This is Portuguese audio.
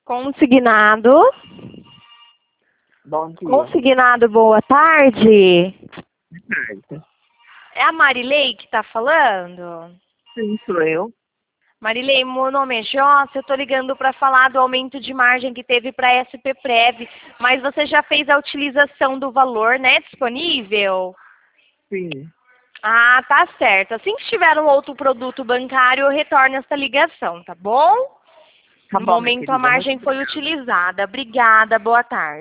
Consignado. Bom dia. Consignado, boa tarde. Certo. É a Marilei que está falando? Sim, sou eu. Marilei, meu nome é Jossa, eu estou ligando para falar do aumento de margem que teve para a SPPrev, mas você já fez a utilização do valor, né, disponível? Sim. Ah, tá certo. Assim que tiver um outro produto bancário, eu retorno essa ligação, tá bom? Tá No bom, minha momento a querida. Muito margem foi obrigada. utilizada. Obrigada, boa tarde.